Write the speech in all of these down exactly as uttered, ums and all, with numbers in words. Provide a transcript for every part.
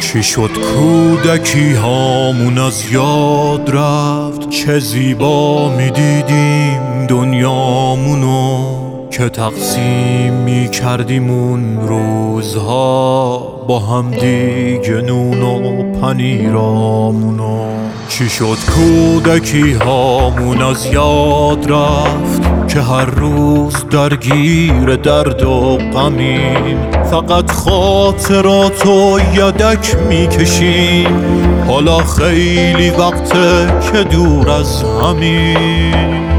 چی شد کودکی هامون از یاد رفت، چه زیبا می دیدیم دنیامونو که تقسیم می کردیم اون روزها با هم دیگه نون و پنیرامونو. چی شد کودکی هامون از یاد رفت که هر روز درگیر درد و غمیم، فقط خاطراتو یدک میکشیم، حالا خیلی وقته که دور از همیم.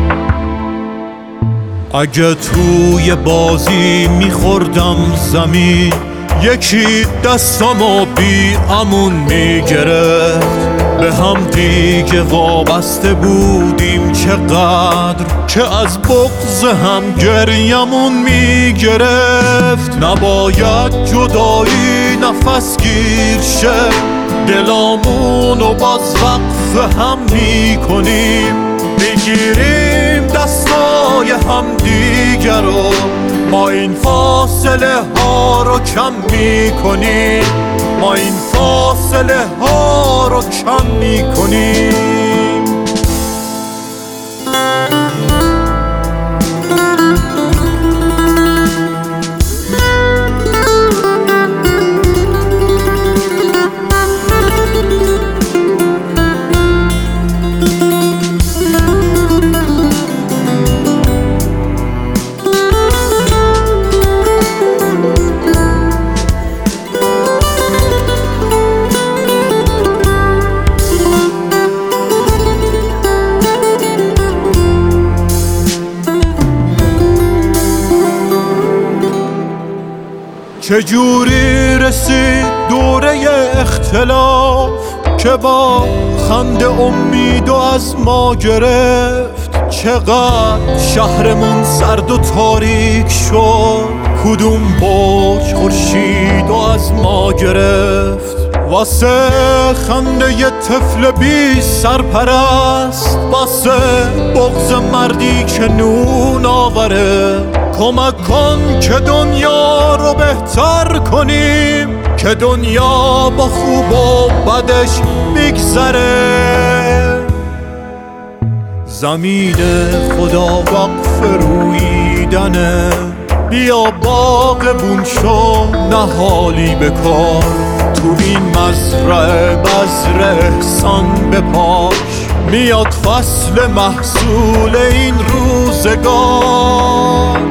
اگه توی بازی میخوردم زمین، یکی دستمو بی امون میگرفت، به هم دیگه وابسته بودیم چقدر که از بغض هم گریمون میگرفت. نباید جدایی نفس گیر شه، دلامونو باز وقف هم میکنیم، میگیریم دستای هم دیگر رو، ما این فاصله ها رو کم میکنیم، ما این فاصله ها رو کم میکنیم. چجوری رسید دوره اختلاف که با خنده امید و از ما گرفت، چقدر شهرمون سرد و تاریک شد، کدوم برج خورشید و از ما گرفت. واسه خنده ی طفل بی سرپرست، واسه بغض مردی که نون آوره، کمک کن که دنیا رو بهتر کنیم، که دنیا با خوب و بدش بگذره. زمین خدا وقف رویدنه، بیا باغبون شو نهالی بکار، تو این مزرعه بذر احسان بپاش، میاد فصل محصول این روزگار.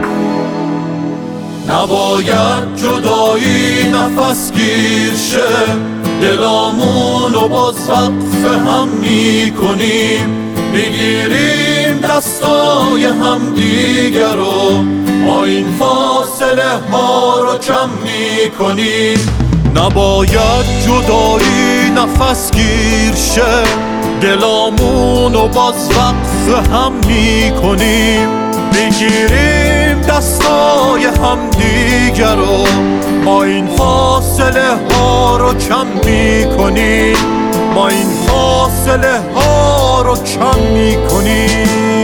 نباید جدایی نفس گیر شه، دلامونو باز وقف هم میکنیم، میگیریم دستای هم دیگر رو، ما این فاصله ها رو کم میکنیم. نباید جدایی نفس گیر شه، دلامونو باز وقف هم میکنیم، میگیریم دستای هم دیگر رو، ما این فاصله ها رو کم میکنیم، ما این فاصله ها رو کم میکنیم.